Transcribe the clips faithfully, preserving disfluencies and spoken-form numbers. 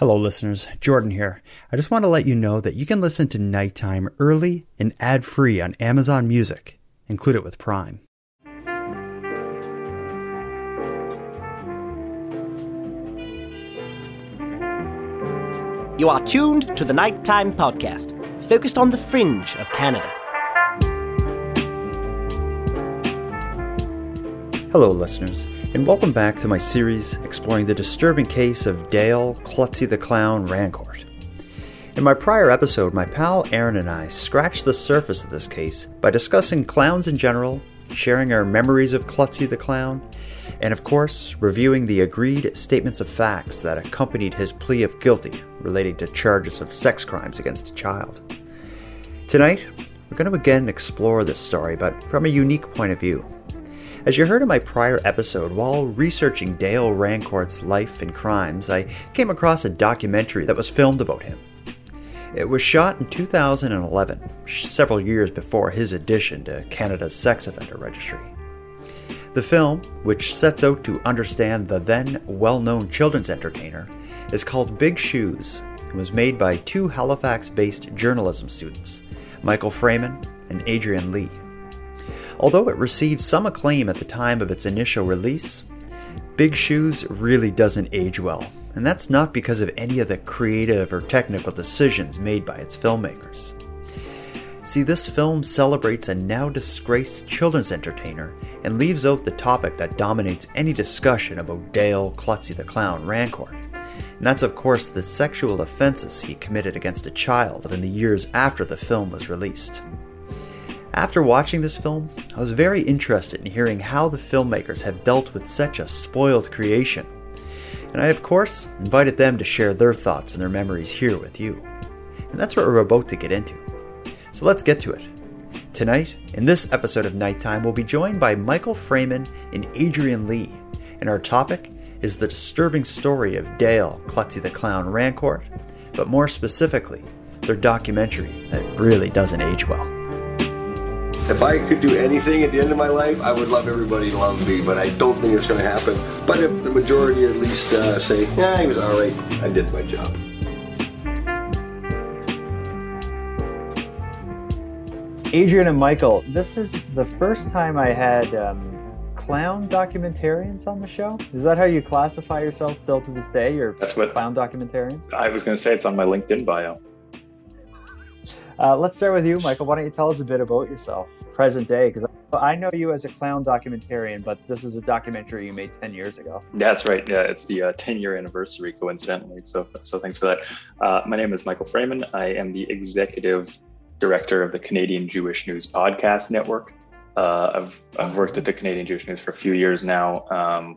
Hello listeners, Jordan here. I just want to let you know that you can listen to Nighttime early and ad-free on Amazon Music. Include it with Prime. You are tuned to the Nighttime Podcast, focused on the fringe of Canada. Hello listeners, and welcome back to my series exploring the disturbing case of Dale Clutzy the Clown Rancourt. In my prior episode, my pal Aaron and I scratched the surface of this case by discussing clowns in general, sharing our memories of Clutzy the Clown, and of course, reviewing the agreed statements of facts that accompanied his plea of guilty relating to charges of sex crimes against a child. Tonight, we're going to again explore this story, but from a unique point of view. As you heard in my prior episode, while researching Dale Rancourt's life and crimes, I came across a documentary that was filmed about him. It was shot in two thousand eleven, several years before his addition to Canada's sex offender registry. The film, which sets out to understand the then well-known children's entertainer, is called Big Shoes and was made by two Halifax-based journalism students, Michael Freeman and Adrian Lee. Although it received some acclaim at the time of its initial release, Big Shoes really doesn't age well, and that's not because of any of the creative or technical decisions made by its filmmakers. See, this film celebrates a now disgraced children's entertainer and leaves out the topic that dominates any discussion about Dale Clutzy the Clown Rancourt, and that's of course the sexual offenses he committed against a child in the years after the film was released. After watching this film, I was very interested in hearing how the filmmakers have dealt with such a spoiled creation, and I of course invited them to share their thoughts and their memories here with you. And that's what we're about to get into. So let's get to it. Tonight, in this episode of Nighttime, we'll be joined by Michael Freeman and Adrian Lee, and our topic is the disturbing story of Dale Clutzy the Clown Rancourt, but more specifically, their documentary that really doesn't age well. If I could do anything at the end of my life, I would love everybody to love me, but I don't think it's going to happen. But if the majority at least uh, say, yeah, he was all right, I did my job. Adrian and Michael, this is the first time I had um, clown documentarians on the show. Is that how you classify yourself still to this day? You're That's what clown documentarians? I was going to say. It's on my LinkedIn bio. Uh, let's start with you, Michael. Why don't you tell us a bit about yourself, present day? Because I know you as a clown documentarian, but this is a documentary you made ten years ago. That's right. Yeah, it's the uh, ten-year anniversary, coincidentally. So, so thanks for that. Uh, my name is Michael Freeman. I am the executive director of the Canadian Jewish News Podcast Network. Uh, I've I've worked at the Canadian Jewish News for a few years now. Um,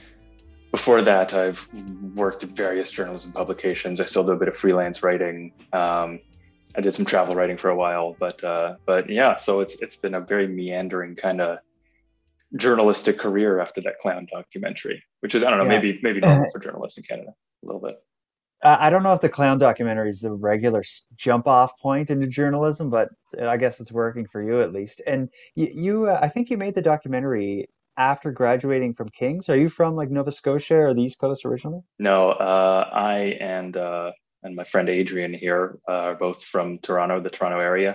before that, I've worked at various journalism publications. I still do a bit of freelance writing. Um, I did some travel writing for a while, but uh, but yeah, so it's it's been a very meandering kind of journalistic career after that clown documentary, which is, I don't know, yeah. maybe maybe normal for journalists in Canada a little bit. Uh, I don't know if the clown documentary is the regular jump off point into journalism, but I guess it's working for you at least. And you, you uh, I think you made the documentary after graduating from King's. Are you from like Nova Scotia or the East Coast originally? No, uh, I and uh, and my friend Adrian here uh, are both from Toronto, the Toronto area.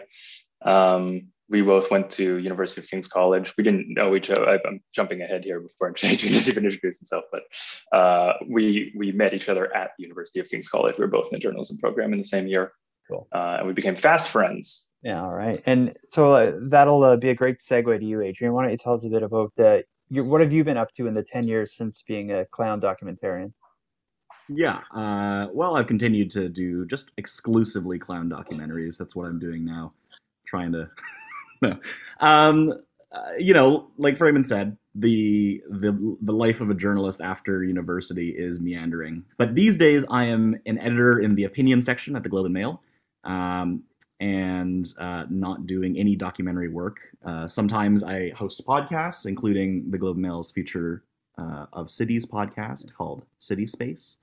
Um, we both went to University of King's College. We didn't know each other. I'm jumping ahead here before Adrian has even introduced himself, but uh, we we met each other at the University of King's College. We were both in the journalism program in the same year. Cool. Uh, and we became fast friends. Yeah, all right. And so uh, that'll uh, be a great segue to you, Adrian. Why don't you tell us a bit about uh, your, what have you been up to in the ten years since being a clown documentarian? Yeah, uh, well, I've continued to do just exclusively clown documentaries. That's what I'm doing now, trying to, no. Um, uh, you know, like Freeman said, the, the the life of a journalist after university is meandering. But these days, I am an editor in the opinion section at the Globe and Mail, um, and uh, not doing any documentary work. Uh, sometimes I host podcasts, including the Globe and Mail's feature uh, of Cities podcast called City Space.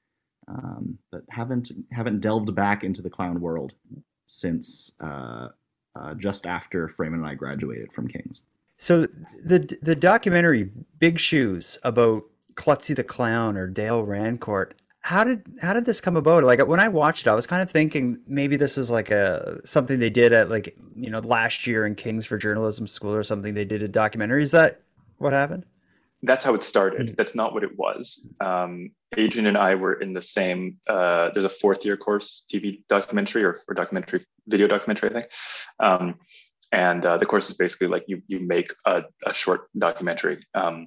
Um, but haven't haven't delved back into the clown world since uh, uh, just after Freeman and I graduated from King's. So the the documentary Big Shoes about Clutzy the Clown or Dale Rancourt, how did how did this come about? Like when I watched it, I was kind of thinking maybe this is like a something they did at like you know last year in King's for Journalism School or something. They did a documentary. Is that what happened? That's how it started. Mm-hmm. That's not what it was. Um, Adrian and I were in the same. Uh, there's a fourth year course, T V documentary or, or documentary video documentary, I think. Um, and uh, the course is basically like you you make a, a short documentary. Um,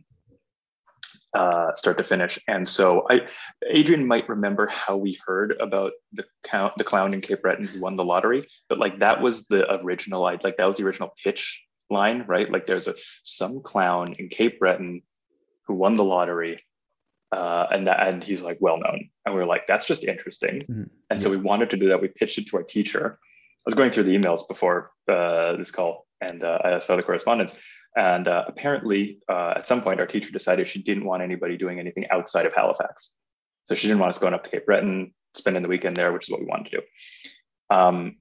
Uh, start to finish. And so I, Adrian might remember how we heard about the count, the clown in Cape Breton who won the lottery, but like that was the original, like that was the original pitch line, right? Like there's a some clown in Cape Breton who won the lottery, uh, and that and he's like well known, and we were like that's just interesting, mm-hmm. and yeah. so we wanted to do that. We pitched it to our teacher. I was going through the emails before uh, this call, and uh, I saw the correspondence. And uh, apparently, uh, at some point, our teacher decided she didn't want anybody doing anything outside of Halifax. So she didn't want us going up to Cape Breton, spending the weekend there, which is what we wanted to do. Um,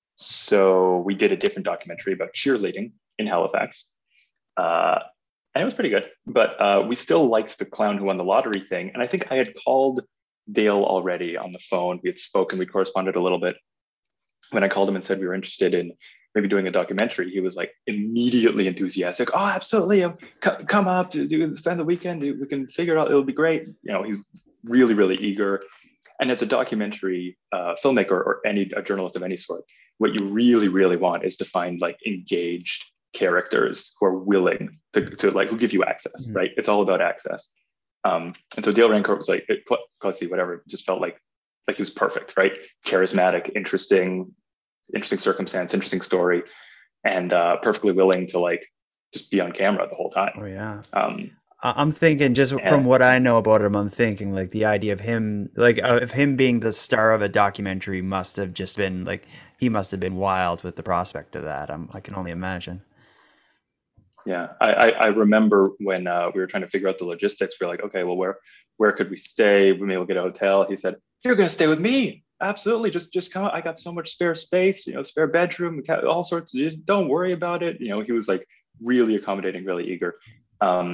so we did a different documentary about cheerleading in Halifax. Uh, and it was pretty good. But uh, we still liked the clown who won the lottery thing. And I think I had called Dale already on the phone. We had spoken, we corresponded a little bit. When I called him and said we were interested in maybe doing a documentary, he was like immediately enthusiastic. Oh, absolutely. Um, c- come up, do, do, spend the weekend. We can figure it out. It'll be great. You know, he's really, really eager. And as a documentary uh, filmmaker or any a journalist of any sort, what you really, really want is to find like engaged characters who are willing to, to like, who give you access, mm-hmm. right? It's all about access. Um, and so Dale Rancourt was like, let's see, whatever, just felt like, like he was perfect, right? Charismatic, interesting, interesting circumstance, interesting story, and uh, perfectly willing to like just be on camera the whole time. Oh yeah. Um, I'm thinking just and, from what I know about him, I'm thinking like the idea of him, like uh, of him being the star of a documentary must have just been like, he must have been wild with the prospect of that. I'm, I can only imagine. Yeah, I, I, I remember when uh, we were trying to figure out the logistics, we we're like, okay, well, where where could we stay? We maybe we'll get a hotel. He said, you're going to stay with me. Absolutely. Just, just come. I got so much spare space, you know, spare bedroom, all sorts of, don't worry about it. You know, he was like really accommodating, really eager. Um,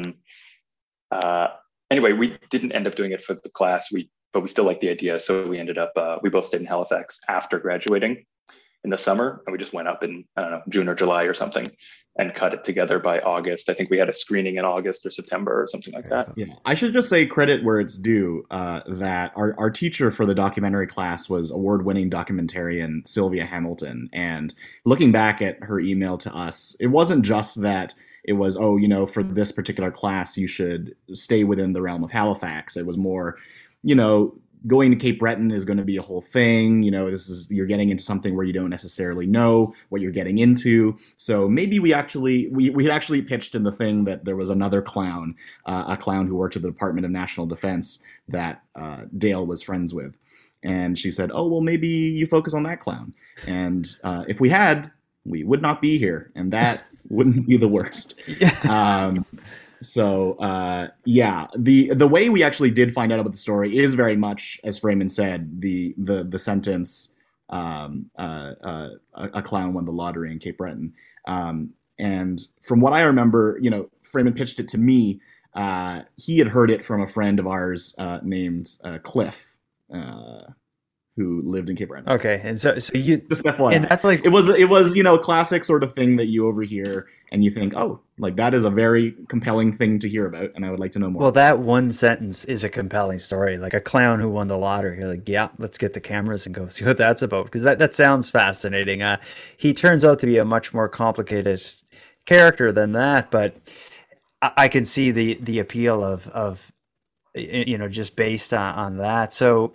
uh, anyway, we didn't end up doing it for the class, we, but we still liked the idea. So we ended up, uh, we both stayed in Halifax after graduating in the summer. And we just went up in, I don't know, June or July or something and cut it together by August. I think we had a screening in August or September or something like that. Yeah, I should just say credit where it's due, uh, that our, our teacher for the documentary class was award-winning documentarian Sylvia Hamilton. And looking back at her email to us, it wasn't just that it was, oh, you know, for this particular class, you should stay within the realm of Halifax. It was more, you know, going to Cape Breton is going to be a whole thing. You know, this is, you're getting into something where you don't necessarily know what you're getting into. So maybe we actually, we, we had actually pitched in the thing that there was another clown, uh, a clown who worked at the Department of National Defense that uh, Dale was friends with. And she said, oh, well, maybe you focus on that clown. And uh, if we had, we would not be here. And that wouldn't be the worst. Yeah. Um, So, uh, yeah, the the way we actually did find out about the story is very much, as Freeman said, the the the sentence, um, uh, uh, a clown won the lottery in Cape Breton. Um, and from what I remember, you know, Freeman pitched it to me. Uh, he had heard it from a friend of ours uh, named uh, Cliff, uh, who lived in Cape Breton. Okay, and so so you just F Y I. And that's like it was it was you know classic sort of thing that you overhear and you think, oh, like that is a very compelling thing to hear about, and I would like to know more. Well, that one sentence is a compelling story, like a clown who won the lottery. You're like, yeah, let's get the cameras and go see what that's about, because that that sounds fascinating. Uh, he turns out to be a much more complicated character than that, but I, I can see the the appeal of of you know just based on, on that. So,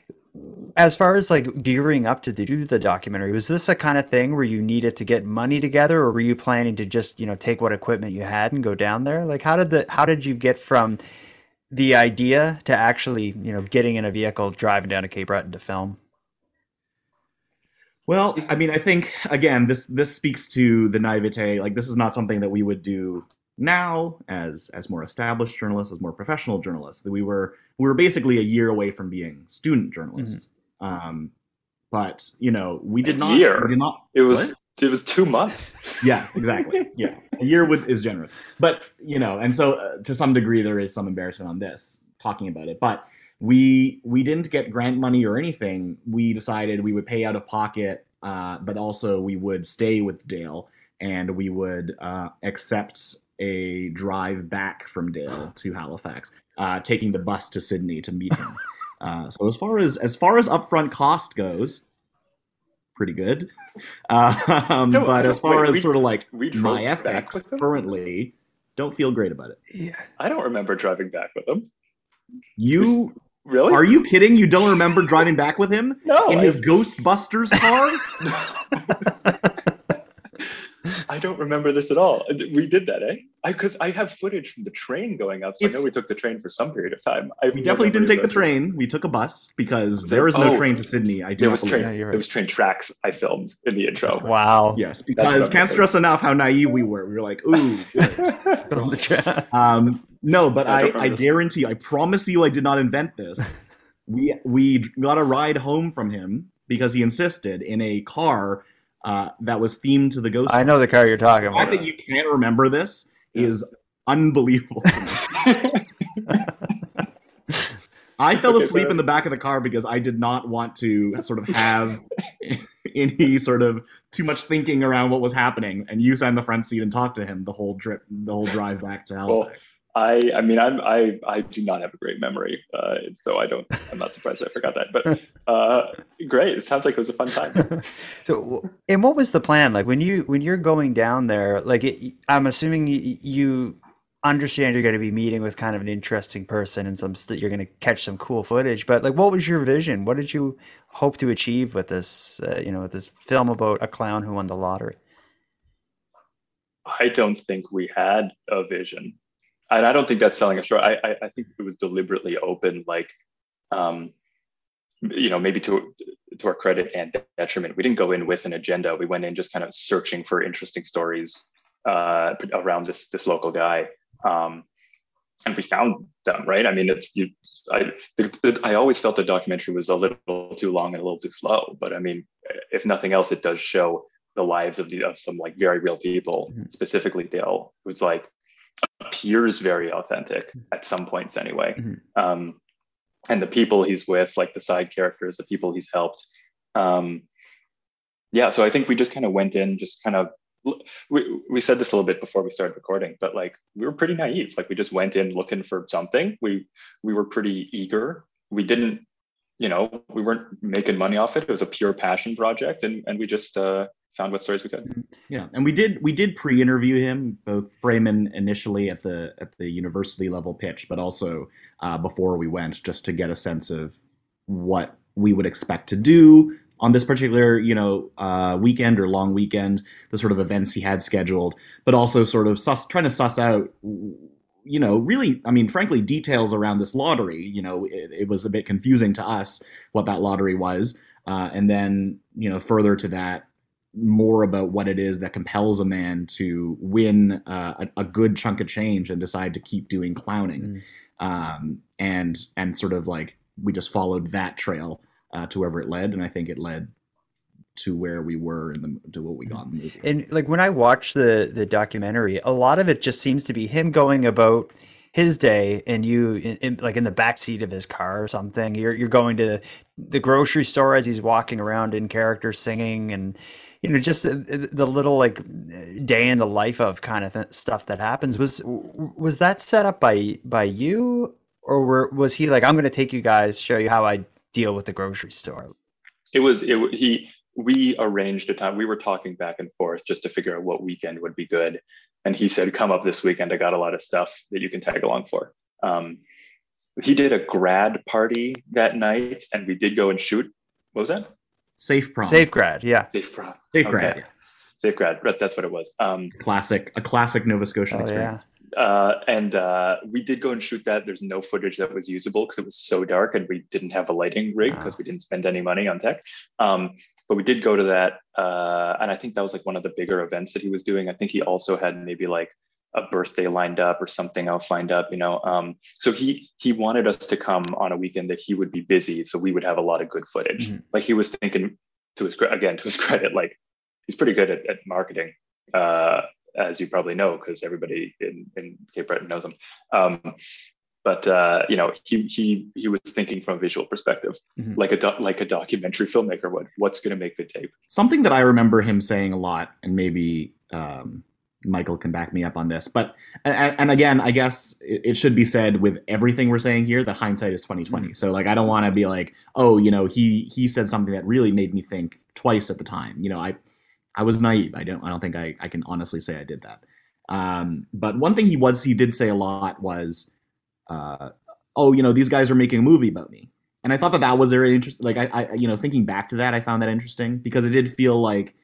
as far as like gearing up to do the documentary, was this a kind of thing where you needed to get money together, or were you planning to just, you know, take what equipment you had and go down there? Like, how did the, how did you get from the idea to actually, you know, getting in a vehicle, driving down to Cape Breton to film? Well, I mean, I think, again, this, this speaks to the naivete. Like, this is not something that we would do now as as more established journalists, as more professional journalists. We were we were basically a year away from being student journalists. Mm-hmm. Um, but you know, we did a not. Year. We did not. It was what? It was two months. Yeah, exactly. Yeah, a year would, is generous. But you know, and so uh, to some degree, there is some embarrassment on this talking about it. But we we didn't get grant money or anything. We decided we would pay out of pocket, uh, but also we would stay with Dale, and we would uh, accept a drive back from Dale to Halifax, uh, taking the bus to Sydney to meet him. Uh, so as far as as far as upfront cost goes, pretty good. Uh, um, No, but as far wait, as we- sort of like we drove my back ethics with them? currently, don't feel great about it. Yeah. I don't remember driving back with him. You Really? are you kidding? You don't remember driving back with him No. in I, his Ghostbusters car? I don't remember this at all. We did that, eh? Because I, I have footage from the train going up, so I It's- know we took the train for some period of time. I have We no definitely didn't memory take of the that. train. We took a bus because there is no Oh. train to Sydney. I do There not was believe. train. Yeah, you're right. There was train tracks I filmed in the intro. Wow. Yes, That's because what I'm can't thinking. stress enough how naive we were. We were like, ooh. good. On the tra- Um, no, but I I, don't I remember this. guarantee, I promise you, I did not invent this. We we got a ride home from him because he insisted in a car uh, that was themed to the Ghostbusters. I know the car you're talking The fact about. that you can't remember this Yeah. is unbelievable to me. I fell Okay, asleep fair. in the back of the car because I did not want to sort of have any sort of too much thinking around what was happening. And you sat in the front seat and talked to him the whole trip, the whole drive back to Well, Halifax. I, I mean, I'm, I, I do not have a great memory, uh, so I don't. I'm not surprised I forgot that. But uh, great. It sounds like it was a fun time. So, and what was the plan? Like when you when you're going down there, like it, I'm assuming you, you understand you're going to be meeting with kind of an interesting person and some st- you're going to catch some cool footage. But like, what was your vision? What did you hope to achieve with this? Uh, you know, with this film about a clown who won the lottery? I don't think we had a vision. And I don't think that's selling a short. I, I, I think it was deliberately open, like, um, you know, maybe to to our credit and detriment. We didn't go in with an agenda. We went in just kind of searching for interesting stories uh, around this this local guy, um, and we found them. Right? I mean, it's you. I it, it, I always felt the documentary was a little too long and a little too slow. But I mean, if nothing else, it does show the lives of the of some like very real people, mm-hmm. specifically Dale, who's like. Appears very authentic at some points anyway. Mm-hmm. Um, and the people he's with, like the side characters, the people he's helped. Um, yeah, so I think we just kind of went in, just kind of, we, we said this a little bit before we started recording, but like we were pretty naive. Like we just went in looking for something. We we were pretty eager. We didn't, you know, we weren't making money off it. It was a pure passion project, and and we just uh, found what stories we could. Yeah, and we did we did pre-interview him, both Freeman initially at the at the university level pitch, but also uh, before we went, just to get a sense of what we would expect to do on this particular, you know, uh, weekend or long weekend, the sort of events he had scheduled, but also sort of suss, trying to suss out, you know, really, I mean, frankly, details around this lottery. You know, it, it was a bit confusing to us what that lottery was, uh, and then, you know, further to that, more about what it is that compels a man to win uh, a, a good chunk of change and decide to keep doing clowning. Mm. Um, and and sort of like we just followed that trail uh, to wherever it led, and I think it led to where we were in the to what we got in the movie. And like when I watched the the documentary, a lot of it just seems to be him going about his day, and you in, in, like in the backseat of his car or something. You're you're going to the grocery store as he's walking around in character singing, and you know, just the, the little like day in the life of kind of th- stuff that happens. Was was that set up by by you, or were, was he like, I'm going to take you guys, show you how I deal with the grocery store? It was it he we arranged a time. We were talking back and forth just to figure out what weekend would be good, and he said, "Come up this weekend. I got a lot of stuff that you can tag along for." Um, he did a grad party that night, and we did go and shoot. What was that? Safe prom. Safe grad, yeah. Safe prom. Safe grad. Okay. Yeah. Safe grad. That's, that's what it was. Um, classic, a classic Nova Scotian oh, experience. Yeah. Uh, and uh, we did go and shoot that. There's no footage that was usable because it was so dark, and we didn't have a lighting rig because wow. we didn't spend any money on tech. Um, but we did go to that, uh, and I think that was like one of the bigger events that he was doing. I think he also had maybe like a birthday lined up or something else lined up, you know. Um, so he he wanted us to come on a weekend that he would be busy, so we would have a lot of good footage. Mm-hmm. Like he was thinking, to his again to his credit, like he's pretty good at, at marketing, uh, as you probably know, because everybody in, in Cape Breton knows him. Um, but uh, you know, he he he was thinking from a visual perspective, mm-hmm. like a do- like a documentary filmmaker would. What's going to make good tape? Something that I remember him saying a lot, and maybe um, Michael can back me up on this, but and, and again, I guess it, it should be said with everything we're saying here that hindsight is twenty twenty. Mm-hmm. So like, I don't want to be like, oh, you know, he he said something that really made me think twice at the time. You know, I I was naive. I don't I don't think I I can honestly say I did that. Um, but one thing he was he did say a lot was. Uh, oh, you know, these guys are making a movie about me. And I thought that that was very interesting. Like, I, I, you know, thinking back to that, I found that interesting because it did feel like,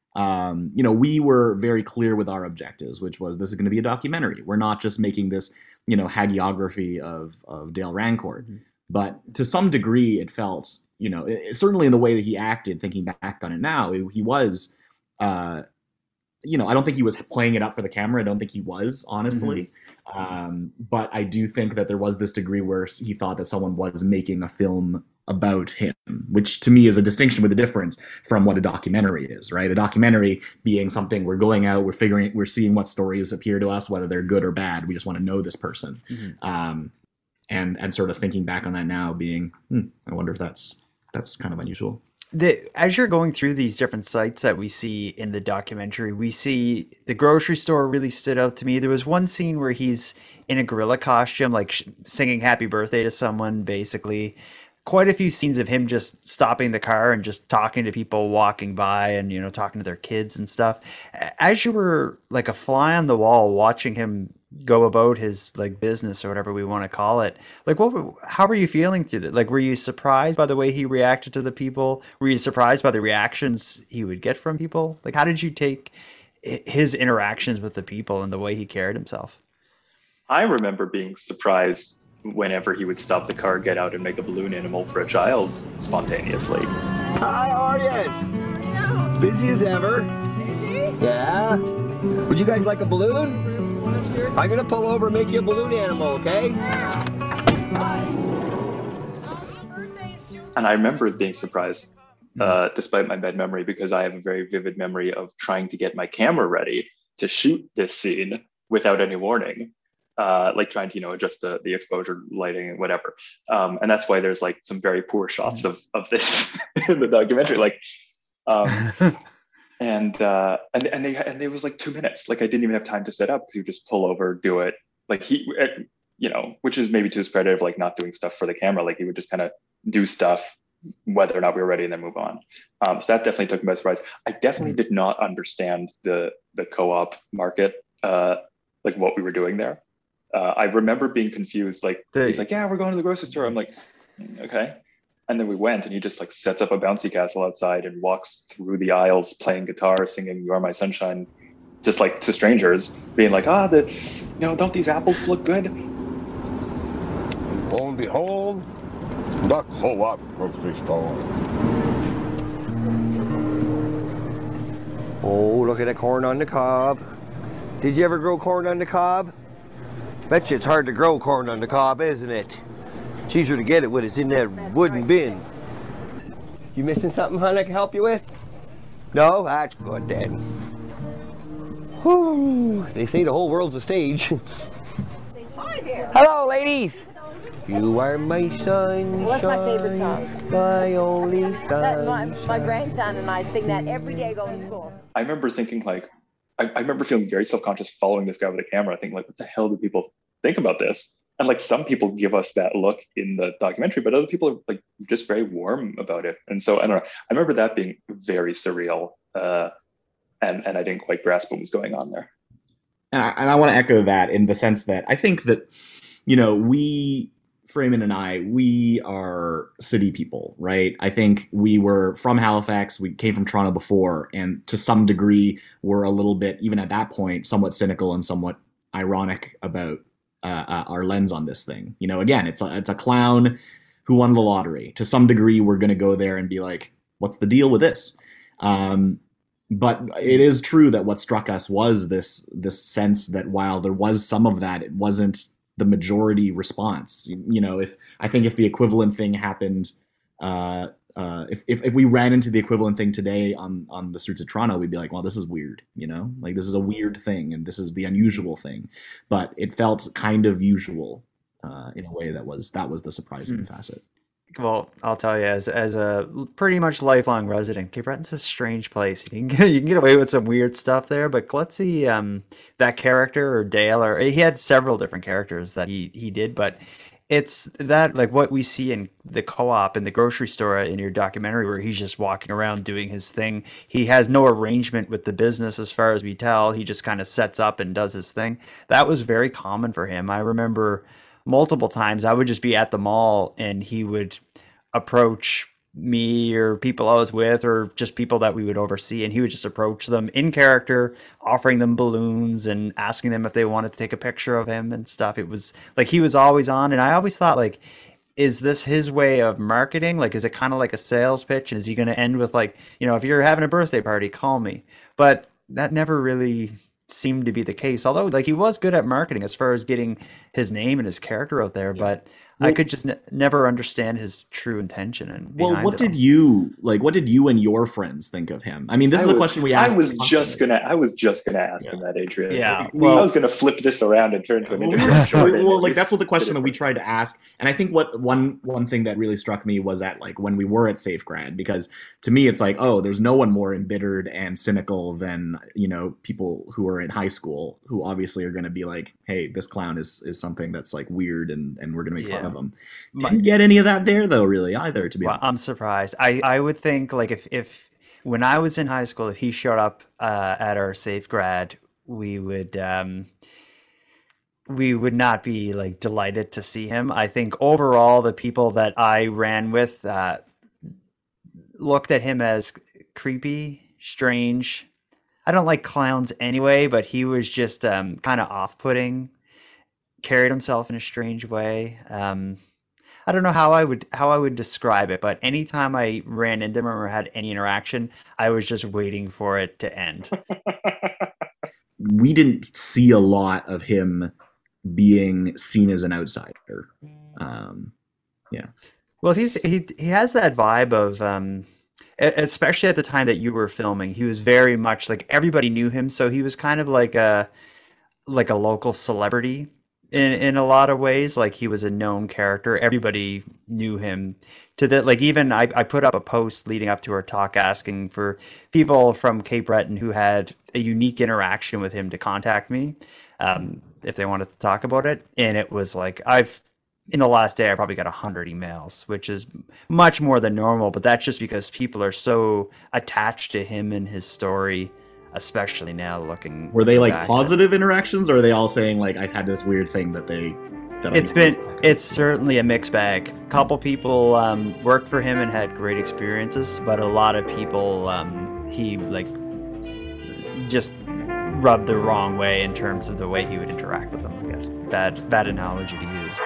um, you know, we were very clear with our objectives, which was this is going to be a documentary. We're not just making this, you know, hagiography of, of Dale Rancourt. Mm-hmm. But to some degree, it felt, you know, it, certainly in the way that he acted, thinking back on it now, it, he was, uh, you know, I don't think he was playing it up for the camera. I don't think he was, honestly. Mm-hmm. Um, but I do think that there was this degree where he thought that someone was making a film about him, which to me is a distinction with a difference from what a documentary is, right? A documentary being something we're going out, we're figuring, we're seeing what stories appear to us, whether they're good or bad. We just want to know this person. Mm-hmm. Um, and, and sort of thinking back on that now being, hmm, I wonder if that's, that's kind of unusual. The, as you're going through these different sites that we see in the documentary, we see the grocery store really stood out to me. There was one scene where he's in a gorilla costume, like sh- singing happy birthday to someone, basically. Quite a few scenes of him just stopping the car and just talking to people walking by and, you know, talking to their kids and stuff. As you were like a fly on the wall watching him go about his like business or whatever we want to call it, like what how were you feeling through that? Like, were you surprised by the way he reacted to the people? Were you surprised by the reactions he would get from people? Like, how did you take his interactions with the people and the way he carried himself? I remember being surprised whenever he would stop the car, get out and make a balloon animal for a child spontaneously. Hi, how are you? Busy as ever. Busy? Yeah. Would you guys like a balloon? I'm gonna pull over and make you a balloon animal, okay? And I remember being surprised, uh, despite my bad memory, because I have a very vivid memory of trying to get my camera ready to shoot this scene without any warning. Uh, like trying to, you know, adjust the, the exposure, lighting, and whatever. Um, and that's why there's like some very poor shots of, of this in the documentary. Like, um, and, uh, and, and they, and it was like two minutes. Like I didn't even have time to set up because you just pull over, do it. Like he, you know, which is maybe to his credit of like not doing stuff for the camera. Like he would just kind of do stuff, whether or not we were ready, and then move on. Um, so that definitely took me by surprise. I definitely did not understand the, the co-op market, uh, like what we were doing there. Uh, I remember being confused. Like the, he's like, "Yeah, we're going to the grocery store." I'm like, "Okay," and then we went, and he just like sets up a bouncy castle outside and walks through the aisles, playing guitar, singing "You Are My Sunshine," just like to strangers, being like, "Ah, the, you know, don't these apples look good?" Lo and behold, the co-op grocery store. Oh, look at the corn on the cob. Did you ever grow corn on the cob? Bet you it's hard to grow corn on the cob, isn't it? It's easier to get it when it's in that wooden bin. You missing something, hon, I can help you with? No? That's good then. Whew. They say the whole world's a stage. Hi there. Hello, ladies. You are my sunshine. Well, that's my favorite song. My only sunshine. My, my grandson and I sing that every day going to school. I remember thinking like, I, I remember feeling very self-conscious following this guy with a camera. I think like, what the hell do people think about this? And like some people give us that look in the documentary, but other people are like just very warm about it. And so I don't know. I remember that being very surreal, uh, and and I didn't quite grasp what was going on there. And I, and I want to echo that in the sense that I think that, you know, we, Freeman and I, we are city people, right? I think we were from Halifax. We came from Toronto before, and to some degree, we're a little bit, even at that point, somewhat cynical and somewhat ironic about uh, uh, our lens on this thing. You know, again, it's a, it's a clown who won the lottery. To some degree, we're going to go there and be like, what's the deal with this? Um, but it is true that what struck us was this this sense that while there was some of that, it wasn't the majority response. You, you know, if I think if the equivalent thing happened, uh, uh, if, if if we ran into the equivalent thing today on on the streets of Toronto, we'd be like, well, this is weird, you know, like this is a weird thing, and this is the unusual thing. But it felt kind of usual uh, in a way that was that was the surprising Mm. facet. Well, I'll tell you, as as a pretty much lifelong resident, Cape Breton's a strange place. You can get, you can get away with some weird stuff there, but Klutzy, um, that character or Dale, or he had several different characters that he he did, but it's that like what we see in the co-op in the grocery store in your documentary, where he's just walking around doing his thing. He has no arrangement with the business, as far as we tell. He just kind of sets up and does his thing. That was very common for him. I remember multiple times I would just be at the mall and he would approach me or people I was with or just people that we would oversee, and he would just approach them in character, offering them balloons and asking them if they wanted to take a picture of him and stuff. It was like he was always on, and I always thought, like, is this his way of marketing? Like, is it kind of like a sales pitch? And is he going to end with, like, you know, if you're having a birthday party, call me? But that never really seemed to be the case. Although, like, he was good at marketing as far as getting his name and his character out there, but I Well- could just ne- never understand his true intention. And Well, what did you like? What did you and your friends think of him? I mean, this I is a was- question we asked. I was constantly. just gonna. I was just gonna ask him that, Adrian. Yeah, Like, well- I was gonna flip this around and turn to an Well, interview. well, Jordan, well, and like just that's what the spit question it that we back. tried to ask, and I think what one one thing that really struck me was that, like, when we were at Safegrad, because to me it's like, oh, there's no one more embittered and cynical than, you know, people who are in high school, who obviously are going to be like, hey, this clown is is something that's like weird, and and we're going to make fun Yeah. of him. My- Didn't get any of that there though, really, either. To be Well, honest, I'm surprised. I, I would think, like, if, if when I was in high school, if he showed up uh, at our safe grad, we would um, we would not be like delighted to see him. I think overall, the people that I ran with uh, looked at him as creepy, strange. I don't like clowns anyway, but he was just um, kind of off-putting. Carried himself in a strange way. Um, I don't know how I would how I would describe it, but anytime I ran into him or had any interaction, I was just waiting for it to end. we didn't see a lot of him being seen as an outsider. Um, Well, he's he he has that vibe of um e- especially at the time that you were filming, he was very much like everybody knew him, so he was kind of like a like a local celebrity in in a lot of ways. Like, he was a known character. Everybody knew him to the like even I, I put up a post leading up to our talk asking for people from Cape Breton who had a unique interaction with him to contact me um, if they wanted to talk about it. And it was like, I've in the last day I probably got a hundred emails, which is much more than normal, but that's just because people are so attached to him and his story, especially now looking were they like back. positive interactions, or are they all saying like, I've had this weird thing that they? That I- It's been it's certainly a mixed bag. A couple people um, worked for him and had great experiences, but a lot of people um, he like just rubbed the wrong way in terms of the way he would interact with them. I guess bad bad analogy to use.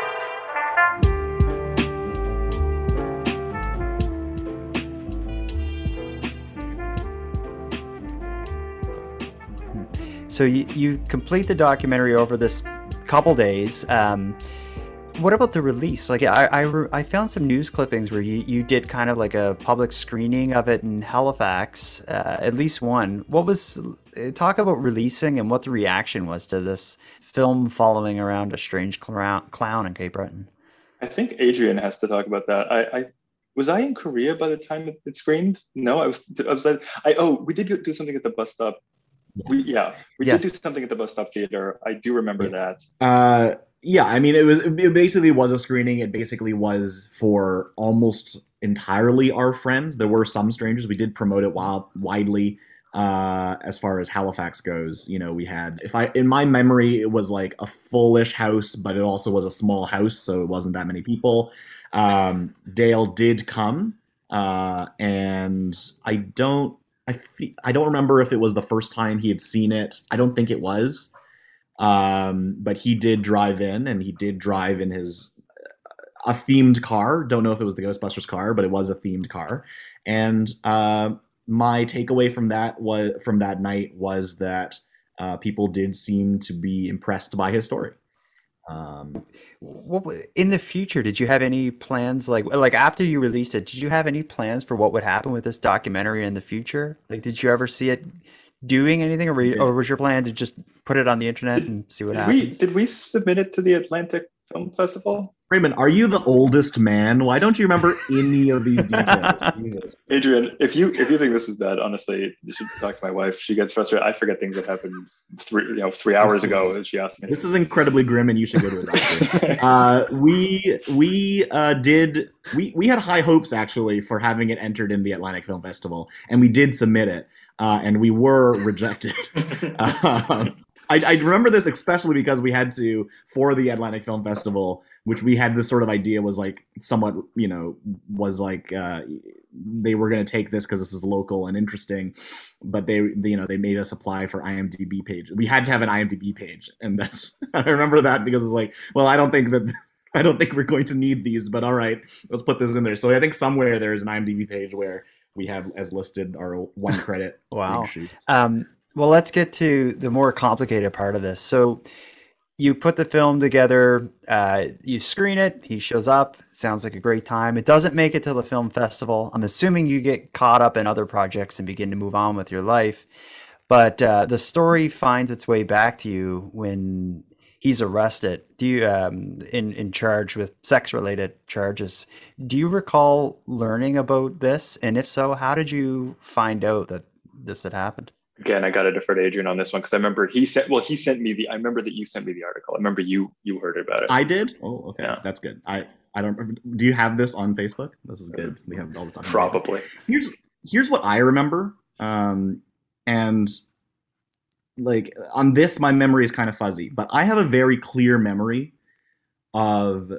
So you, you complete the documentary over this couple days. Um, what about the release? Like, I, I, re- I found some news clippings where you, you did kind of like a public screening of it in Halifax, uh, at least one. What was, uh, talk about releasing and what the reaction was to this film following around a strange clown, clown in Cape Breton. I think Adrian has to talk about that. I, I was I in Korea by the time it, it screened? No, I was. I was. Like, I oh, we did go- do something at the bus stop. We yeah, we Yes. did do something at the bus stop theater. I do remember that. Uh, yeah, I mean, it was it basically was a screening. It basically was for almost entirely our friends. There were some strangers. We did promote it wild, widely. Uh, as far as Halifax goes, you know, we had, if I, in my memory, it was like a fullish house, but it also was a small house, so it wasn't that many people. Um, Dale did come, uh, and I don't, I fe- I don't remember if it was the first time he had seen it. I don't think it was. Um, but he did drive in, and he did drive in his a themed car. Don't know if it was the Ghostbusters car, but it was a themed car. And uh, my takeaway from that was from that night was that uh, people did seem to be impressed by his story. Um, What wa- in the future, did you have any plans, like like after you released it, did you have any plans for what would happen with this documentary in the future? Like, did you ever see it doing anything, or, were you, or was your plan to just put it on the internet and see what Did we happens? did we submit it to the Atlantic Film Festival. Raymond, are you the oldest man? Why don't you remember any of these details? Jesus. Adrian, if you if you think this is bad, honestly, you should talk to my wife. She gets frustrated. I forget things that happened three, you know, three hours This ago. is- And she asked me. This is incredibly grim, and you should go to a doctor. uh, we we uh, did we we had high hopes actually for having it entered in the Atlantic Film Festival, and we did submit it, uh, and we were rejected. um, I, I remember this especially because we had to, for the Atlantic Film Festival, which we had this sort of idea was like somewhat, you know, was like uh, they were going to take this because this is local and interesting, but they, they, you know, they made us apply for IMDb page. We had to have an IMDb page, and that's I remember that because it's like, well, I don't think that. I don't think we're going to need these, but all right, let's put this in there. So I think somewhere there's an IMDb page where we have as listed our one credit. Wow. rig shoot. Um, well, let's get to the more complicated part of this. So you put the film together, uh, you screen it, he shows up, sounds like a great time. It doesn't make it to the film festival. I'm assuming you get caught up in other projects and begin to move on with your life. But uh, the story finds its way back to you when he's arrested. Do you um, in in charge with sex-related charges? Do you recall learning about this? And if so, how did you find out that this had happened? Again, I got to defer to Adrian on this one because I remember he sent. Well, he sent me the. I remember that you sent me the article. I remember you you heard about it. I did. Oh, okay, Yeah. that's good. I I don't. Do you have this on Facebook? This is good. We have all this documentation. Probably. Here's here's what I remember. Um, and like on this, my memory is kind of fuzzy, but I have a very clear memory of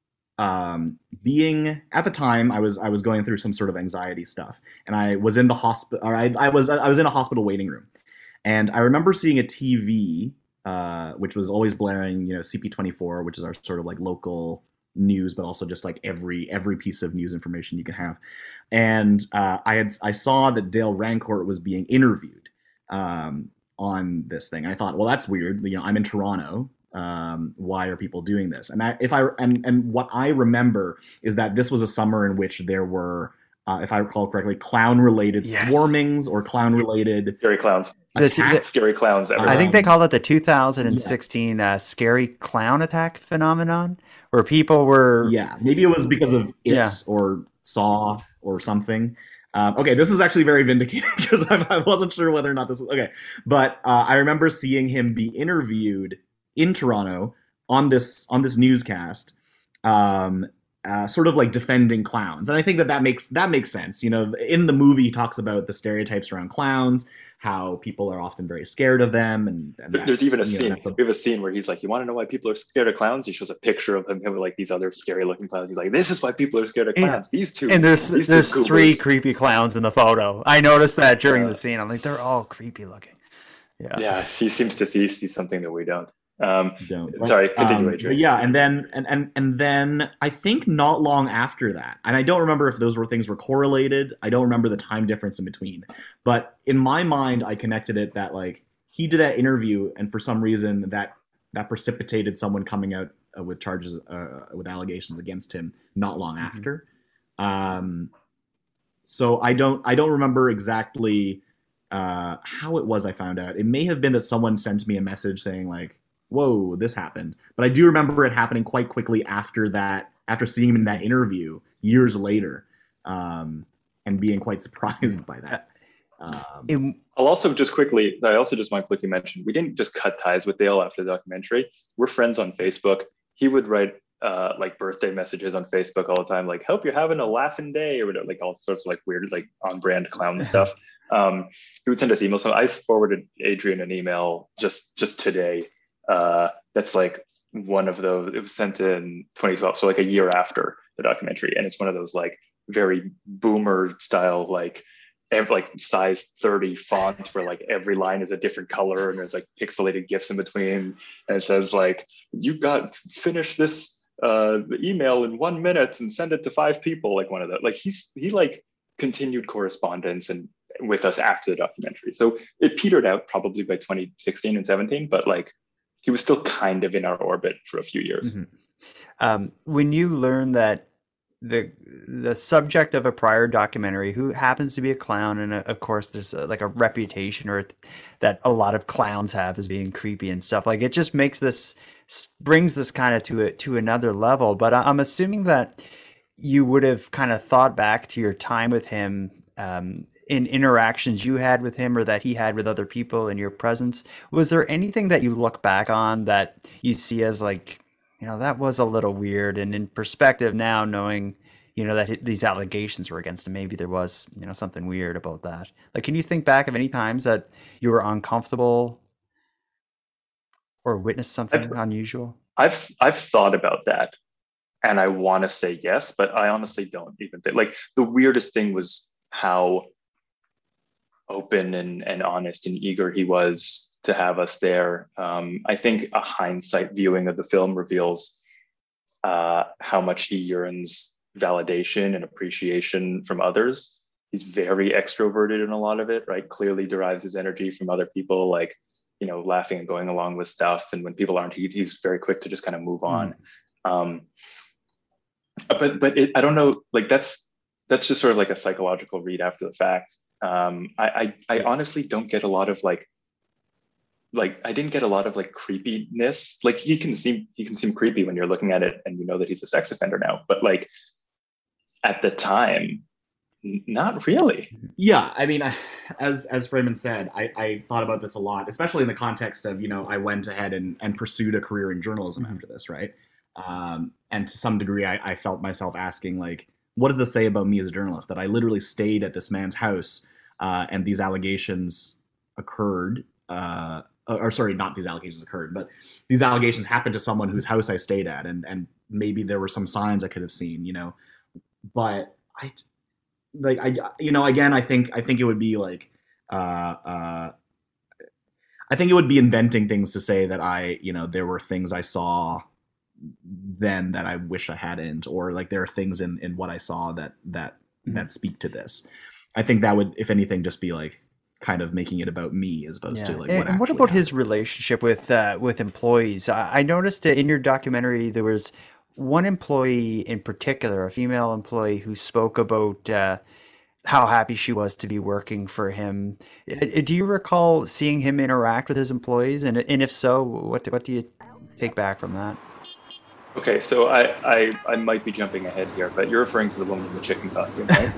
um, being at the time I was I was going through some sort of anxiety stuff, and I was in the hospital. I, I was I was in a hospital waiting room, and I remember seeing a T V, uh, which was always blaring, you know, C P twenty-four, which is our sort of like local news, but also just like every every piece of news information you can have. And uh, I had I saw that Dale Rancourt was being interviewed um, on this thing. I thought, well, that's weird. You know, I'm in Toronto. Um, why are people doing this? And I, if I and and what I remember is that this was a summer in which there were, uh, if I recall correctly, clown-related Yes. swarmings or clown-related Scary clowns. The t- attacks. Scary clowns. Everywhere. I think they Um, called it the two thousand sixteen uh, scary clown attack phenomenon, where people were Yeah, maybe it was because of it Yeah. or Saw or something. Um, okay, this is actually very vindicating because I, I wasn't sure whether or not this was okay. But uh, I remember seeing him be interviewed in Toronto on this on this newscast, um, uh, sort of like defending clowns, and I think that that makes that makes sense. You know, in the movie, he talks about the stereotypes around clowns, how people are often very scared of them, and, and There- There's that's, even a you know, scene. that's a- We have a scene where he's like, "You want to know why people are scared of clowns?" He shows a picture of him, him with like these other scary-looking clowns. He's like, "This is why people are scared of Yeah. clowns. These two." and there's these two there's three goobers." creepy clowns in the photo. I noticed that during Yeah. the scene. I'm like, they're all creepy looking. Yeah. Yeah, he seems to see see something that we don't. Um, don't. Sorry, continue, Um, Adrian. but yeah, and then and, and and then I think not long after that, and I don't remember if those were things were correlated. I don't remember the time difference in between. But in my mind, I connected it that like he did that interview, and for some reason that that precipitated someone coming out uh, with charges uh, with allegations against him not long after. Um, so I don't I don't remember exactly uh, how it was I found out. It may have been that someone sent me a message saying like, whoa, this happened. But I do remember it happening quite quickly after that, after seeing him in that interview years later, um, and being quite surprised by that. Um, It- I'll also just quickly, I also just want to quickly mention, we didn't just cut ties with Dale after the documentary. We're friends on Facebook. He would write uh, like birthday messages on Facebook all the time, like, hope you're having a laughing day, or whatever, like all sorts of like weird, like on brand clown stuff. Um, he would send us emails. So I forwarded Adrian an email just, just today. Uh, that's like one of those, it was sent in twenty twelve. So like a year after the documentary. And it's one of those like very boomer style, like, every, like size thirty font where like every line is a different color and there's like pixelated GIFs in between, and it says like, you got finish this uh email in one minute and send it to five people, like one of the like he's he like continued correspondence and with us after the documentary. So it petered out probably by twenty sixteen and seventeen, but like he was still kind of in our orbit for a few years. Mhm. Um, when you learn that the the subject of a prior documentary, who happens to be a clown, and uh, of course there's uh like a reputation or that a lot of clowns have as being creepy and stuff, like it just makes this s- brings this kind of to a, to another level. But I- I'm assuming that you would have kind of thought back to your time with him, um, in interactions you had with him or that he had with other people in your presence. Was there anything that you look back on that you see as like, you know, that was a little weird, and in perspective now, knowing, you know, that these allegations were against him, maybe there was, you know, something weird about that. Like, can you think back of any times that you were uncomfortable or witnessed something I've, unusual? I've I've thought about that, and I want to say yes, but I honestly don't even think. Like, the weirdest thing was how open and, and honest and eager he was to have us there. Um, I think a hindsight viewing of the film reveals uh, how much he yearns validation and appreciation from others. He's very extroverted in a lot of it, right? Clearly derives his energy from other people, like, you know, laughing and going along with stuff. And when people aren't, he, he's very quick to just kind of move on. Mm. Um, but but it, I don't know, like that's that's just sort of like a psychological read after the fact. Um, I, I I honestly don't get a lot of like like I didn't get a lot of like creepiness. Like he can seem he can seem creepy when you're looking at it and you know that he's a sex offender now. But like at the time, not really. Yeah, I mean, as as Freeman said, I, I thought about this a lot, especially in the context of, you know, I went ahead and, and pursued a career in journalism mm-hmm. after this, right? Um, and to some degree, I, I felt myself asking, like, what does this say about me as a journalist? That I literally stayed at this man's house uh, and these allegations occurred. Uh, or sorry, not these allegations occurred, but these allegations happened to someone whose house I stayed at. And, and maybe there were some signs I could have seen, you know. But I, like, I, you know, again, I think, I think it would be like, uh, uh, I think it would be inventing things to say that I, you know, there were things I saw then that I wish I hadn't, or like there are things in, in what I saw that that mm-hmm. that speak to this. I think that would, if anything, just be like kind of making it about me as opposed yeah. to like and, what. And what about happened. His relationship with uh, with employees? I, I noticed in your documentary there was one employee in particular, a female employee, who spoke about uh, how happy she was to be working for him. Do you recall seeing him interact with his employees? And and if so, what what do you take back from that? Okay, so I, I, I might be jumping ahead here, but you're referring to the woman in the chicken costume, right?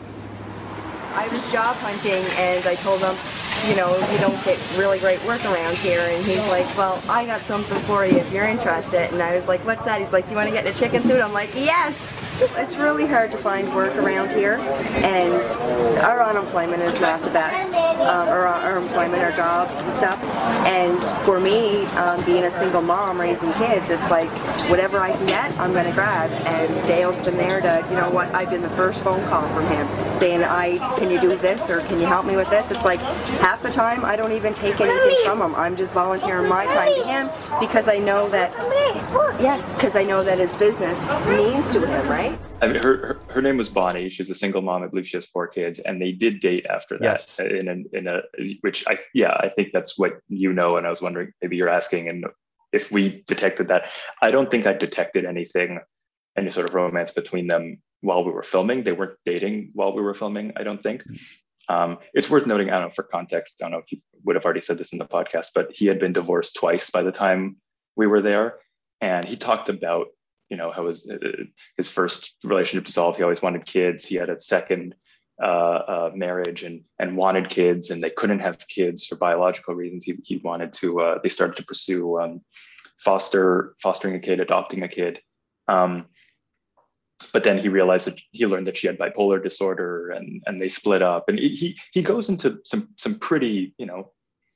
I was job hunting, and I told him, you know, you don't get really great work around here. And he's like, well, I got something for you if you're interested. And I was like, what's that? He's like, do you want to get in a chicken suit? I'm like, yes! It's really hard to find work around here, and our unemployment is not the best. Um, our, our employment, our jobs and stuff. And for me, um, being a single mom raising kids, it's like whatever I can get, I'm going to grab. And Dale's been there to, you know what, I've been the first phone call from him saying, I can you do this or can you help me with this? It's like half the time I don't even take anything from him. I'm just volunteering my time to him because I know that, yes, because I know that his business means to him, right? I mean, her, her her name was Bonnie. She was a single mom. I believe she has four kids, and they did date after that. Yes. In a, in a which I yeah I think that's what you know. And I was wondering, maybe you're asking, and if we detected that. I don't think I detected anything, any sort of romance between them while we were filming. They weren't dating while we were filming, I don't think. Um, it's worth noting, I don't know, for context, I don't know if you would have already said this in the podcast, but he had been divorced twice by the time we were there. And he talked about, you know, how his, his first relationship dissolved. He always wanted kids. He had a second uh, uh, marriage and and wanted kids, and they couldn't have kids for biological reasons. He, he wanted to, uh, they started to pursue um, foster, fostering a kid, adopting a kid. Um, But then he realized that he learned that she had bipolar disorder, and, and they split up. And he he goes into some some pretty, you know,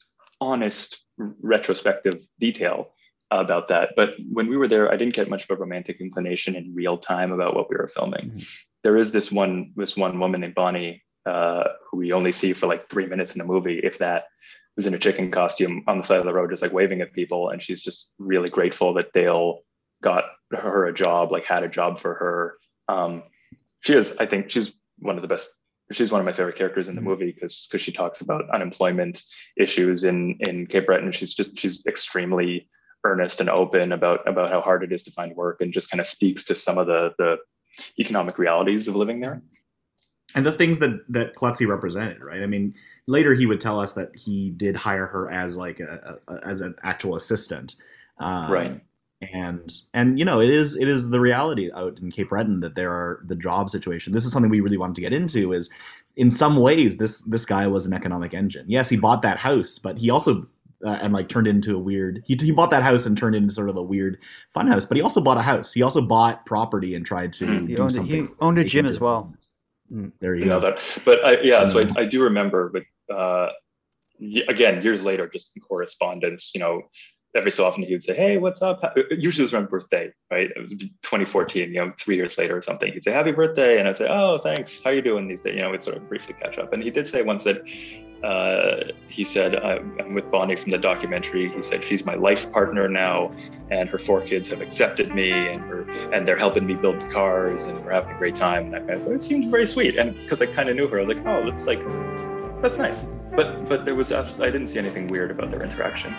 honest retrospective detail about that. But when we were there, I didn't get much of a romantic inclination in real time about what we were filming. Mm-hmm. There is this one this one woman named Bonnie uh, who we only see for like three minutes in the movie, if that, who's in a chicken costume on the side of the road, just like waving at people. And she's just really grateful that Dale got her a job, like had a job for her. Um, she is, I think she's one of the best, she's one of my favorite characters in the movie because because she talks about unemployment issues in, in Cape Breton. She's just, she's extremely earnest and open about, about how hard it is to find work, and just kind of speaks to some of the, the economic realities of living there. And the things that, that Klutzy represented, right? I mean, later he would tell us that he did hire her as like a, a as an actual assistant. Um, right. And and you know, it is it is the reality out in Cape Breton that there are the job situation. This is something we really wanted to get into. Is in some ways this this guy was an economic engine. Yes, he bought that house, but he also uh, and like turned into a weird. He he bought that house and turned into sort of a weird fun house. But he also bought a house. He also bought property and tried to Mm. He do owned a- something. he owned a gym as well. There you You know go. that, but I, yeah. So Mm. I, I do remember, but uh, y- again, years later, just in correspondence, you know, every so often he would say, "Hey, what's up?" Usually it was around birthday, right? It was twenty fourteen, you know, three years later or something. He'd say, "Happy birthday," and I'd say, "Oh, thanks. How you doing these days?" You know, we'd sort of briefly catch up. And he did say once that uh, he said, "I'm with Bonnie from the documentary." He said, "She's my life partner now, and her four kids have accepted me, and we're and they're helping me build cars, and we're having a great time." And that kind of so it seemed very sweet. And because I kind of knew her, I was like, "Oh, that's like that's nice." But but there was absolutely, I didn't see anything weird about their interaction.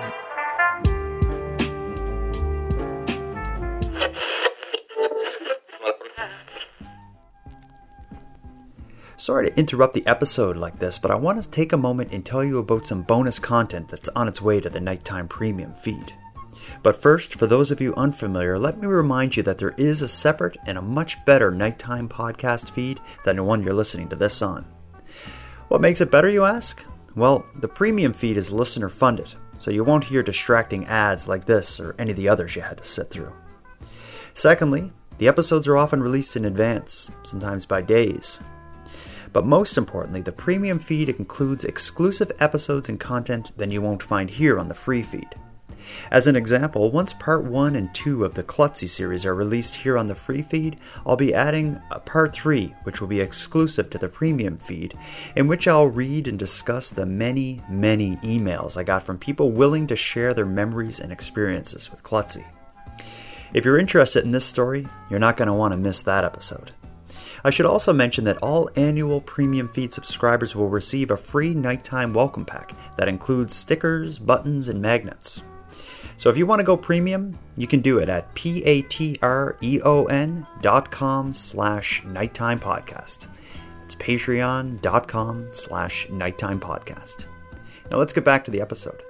Sorry to interrupt the episode like this, but I want to take a moment and tell you about some bonus content that's on its way to the Nighttime Premium feed. But first, for those of you unfamiliar, let me remind you that there is a separate and a much better nighttime podcast feed than the one you're listening to this on. What makes it better, you ask? Well, the premium feed is listener funded, so you won't hear distracting ads like this or any of the others you had to sit through. Secondly, the episodes are often released in advance, sometimes by days. But most importantly, the premium feed includes exclusive episodes and content that you won't find here on the free feed. As an example, once part one and two of the Klutzy series are released here on the free feed, I'll be adding a part three, which will be exclusive to the premium feed, in which I'll read and discuss the many, many emails I got from people willing to share their memories and experiences with Klutzy. If you're interested in this story, you're not going to want to miss that episode. I should also mention that all annual Premium Feed subscribers will receive a free nighttime welcome pack that includes stickers, buttons, and magnets. So if you want to go premium, you can do it at patreon dot com slash nighttime podcast. It's patreon dot com slash nighttime podcast. Now let's get back to the episode.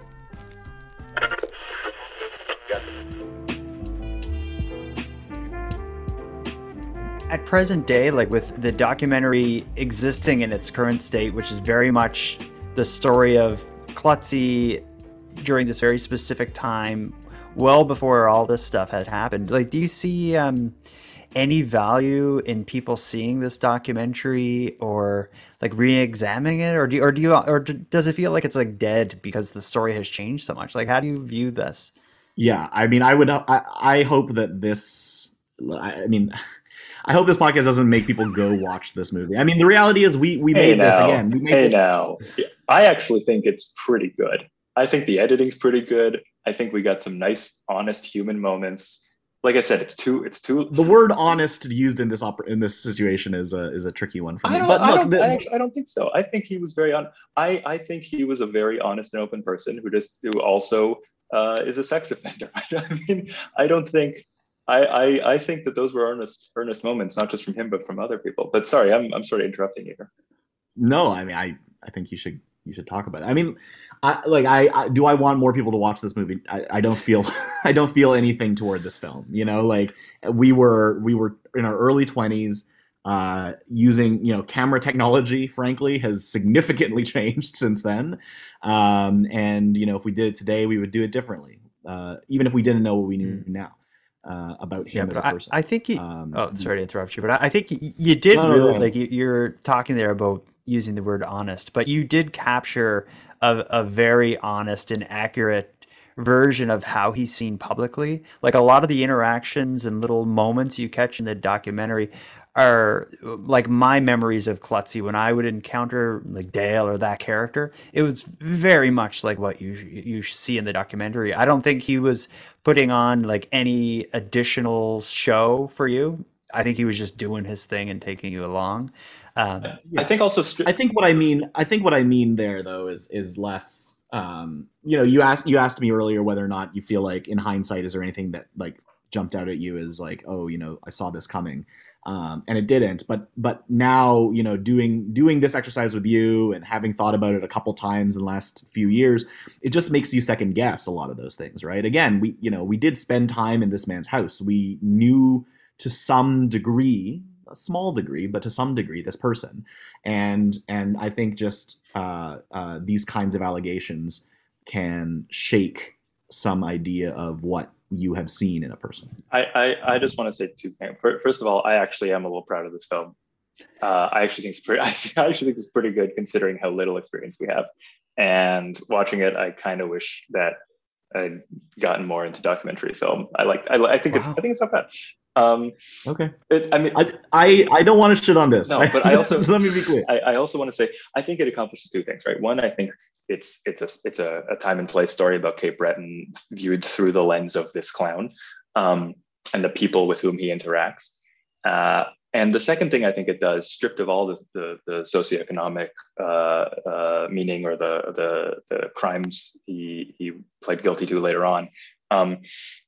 At present day, like with the documentary existing in its current state, which is very much the story of Klutzy during this very specific time, well before all this stuff had happened, like, do you see um, any value in people seeing this documentary or like re-examining it, or do you, or do you, or does it feel like it's like dead because the story has changed so much? Like, how do you view this? Yeah, I mean, I would, I, I hope that this, I mean. I hope this podcast doesn't make people go watch this movie. I mean, the reality is we we Hey made this now, again. We made hey this. now, I actually think it's pretty good. I think the editing's pretty good. I think we got some nice, honest human moments. Like I said, it's too, it's too. The word "honest" used in this opera, in this situation is a is a tricky one for me. I don't, But I, look, don't the- I, actually, I don't think so. I think he was very on. I, I think he was a very honest and open person who just who also uh, is a sex offender. I mean, I don't think. I, I, I think that those were earnest earnest moments, not just from him, but from other people. But sorry, I'm I'm sort of interrupting you here. no, I mean, I, I think you should you should talk about it. I mean, I like I, I do I want more people to watch this movie. I, I don't feel I don't feel anything toward this film. You know, like we were we were in our early twenties. Uh, using, you know, camera technology, frankly, has significantly changed since then. Um, and, you know, if we did it today, we would do it differently, uh, even if we didn't know what we knew now uh, about him Yeah, as a but person. I, I think you. Um, oh, sorry to interrupt you, but I, I think you, you did No, no, really no. like you, you're talking there about using the word honest, but you did capture a, a very honest and accurate version of how he's seen publicly. Like a lot of the interactions and little moments you catch in the documentary are like my memories of Klutzy when I would encounter like Dale or that character. It was very much like what you you see in the documentary. I don't think he was putting on like any additional show for you. I think he was just doing his thing and taking you along. Um, I think also. Stri- I think what I mean, I think what I mean there though is is less. Um, you know, you asked you asked me earlier whether or not you feel like in hindsight, is there anything that like jumped out at you as like, oh, you know, I saw this coming. Um, and it didn't. But but now, you know, doing doing this exercise with you and having thought about it a couple times in the last few years, it just makes you second guess a lot of those things, right? Again, we you know we did spend time in this man's house. We knew to some degree, a small degree, but to some degree, this person, and and I think just uh, uh, these kinds of allegations can shake some idea of what you have seen in a person. I, I, I just want to say two things. First of all, I actually am a little proud of this film. Uh, I actually think it's pretty. I actually think it's pretty good considering how little experience we have. And watching it, I kind of wish that I'd gotten more into documentary film. I like. I, I think wow. it's. I think it's not bad. Um, okay. It, I mean, I, I I don't want to shit on this. No, but I also let me be clear. I, I also want to say I think it accomplishes two things, right? One, I think it's it's a it's a, a time and place story about Cape Breton viewed through the lens of this clown um, and the people with whom he interacts. Uh, and the second thing I think it does, stripped of all the the, the socioeconomic uh, uh, meaning or the, the the crimes he he pled guilty to later on, um,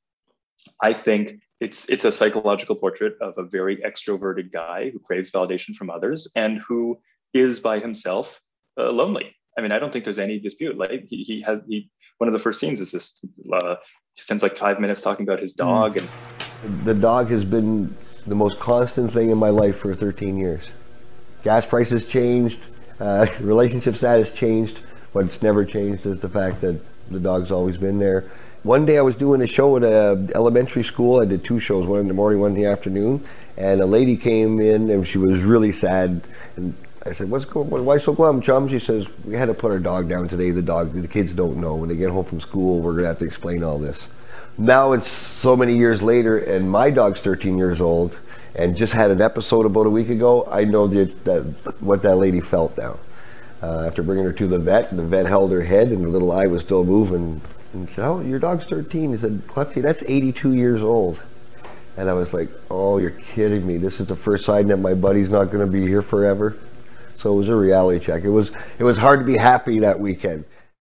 I think. It's it's a psychological portrait of a very extroverted guy who craves validation from others and who is by himself uh, lonely. I mean, I don't think there's any dispute. Like he, he has he one of the first scenes is this. Uh, he spends like five minutes talking about his dog, mm. and the dog has been the most constant thing in my life for thirteen years. Gas prices changed, uh, relationship status changed. What's never changed is the fact that the dog's always been there. One day I was doing a show at a elementary school. I did two shows, one in the morning, one in the afternoon. And a lady came in and she was really sad. And I said, "What's going on? Why so glum, chum?" She says, "We had to put our dog down today. The dog, the kids don't know. When they get home from school, we're gonna have to explain all this." Now it's so many years later and my dog's thirteen years old and just had an episode about a week ago. I know that, that what that lady felt now. Uh, after bringing her to the vet, and the vet held her head and the little eye was still moving. And he said, "Oh, your dog's thirteen. He said, "Klutzy, that's eighty-two years old." And I was like, "Oh, you're kidding me. This is the first sign that my buddy's not going to be here forever." So it was a reality check. It was it was hard to be happy that weekend.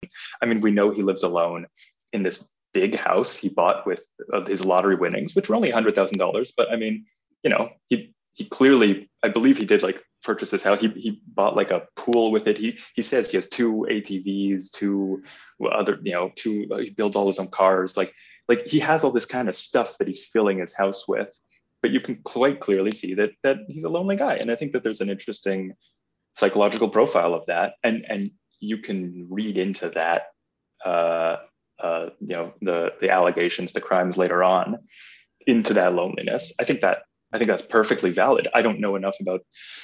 I mean, we know he lives alone in this big house he bought with uh, his lottery winnings, which were only one hundred thousand dollars. But I mean, you know, he he clearly, I believe he did like purchase this house. He he bought like a pool with it. He he says he has two A T Vs, two other, you know, two, uh, he builds all his own cars. Like, like he has all this kind of stuff that he's filling his house with, but you can quite clearly see that that he's a lonely guy. And I think that there's an interesting psychological profile of that. And, and you can read into that, uh, uh, you know, the, the allegations, the crimes later on into that loneliness. I think that, I think that's perfectly valid. I don't know enough about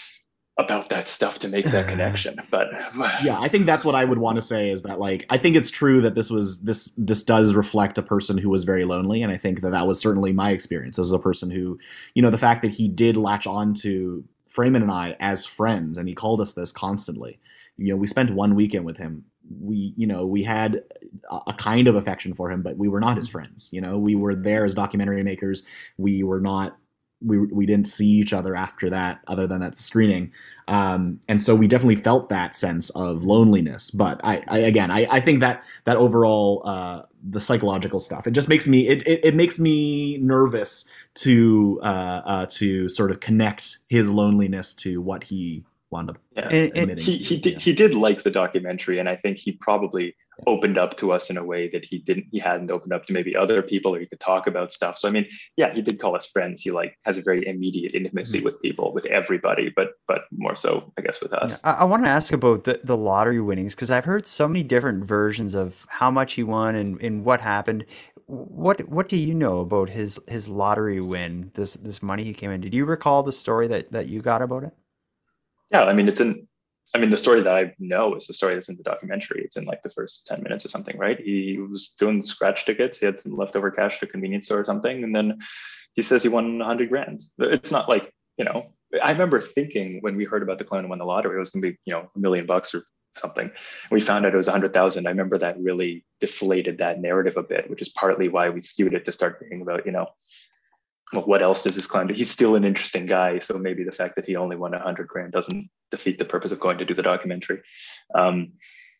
about that stuff to make that connection, but yeah, I think that's what I would want to say is that, like, I think it's true that this was this this does reflect a person who was very lonely, and I think that that was certainly my experience as a person who, you know, the fact that he did latch on to Freeman and I as friends, and he called us this constantly. You know, we spent one weekend with him. We, you know, we had a, a kind of affection for him, but we were not his friends. You know, we were there as documentary makers. We were not. We we didn't see each other after that, other than that screening, um, and so we definitely felt that sense of loneliness. But I, I again, I, I think that that overall uh, the psychological stuff, it just makes me it it, it makes me nervous to uh, uh, to sort of connect his loneliness to what he wound up yeah. admitting. He he did yeah. he did like the documentary, and I think he probably yeah. opened up to us in a way that he didn't he hadn't opened up to maybe other people, or he could talk about stuff. So I mean, yeah, he did call us friends. He like has a very immediate intimacy mm-hmm. with people, with everybody, but but more so, I guess, with us. Yeah. I, I want to ask about the, the lottery winnings, because I've heard so many different versions of how much he won and, and what happened. What what do you know about his his lottery win? This this money he came in. Did you recall the story that, that you got about it? Yeah, I mean, it's in, I mean, the story that I know is the story that's in the documentary. It's in like the first ten minutes or something, right? He was doing scratch tickets. He had some leftover cash at a convenience store or something. And then he says he won a hundred grand. It's not like, you know, I remember thinking when we heard about the clown who won the lottery, it was going to be, you know, a million bucks or something. We found out it was a hundred thousand. I remember that really deflated that narrative a bit, which is partly why we skewed it to start being about, you know, well, what else does this clown do? He's still an interesting guy. So maybe the fact that he only won a hundred grand doesn't defeat the purpose of going to do the documentary. Um,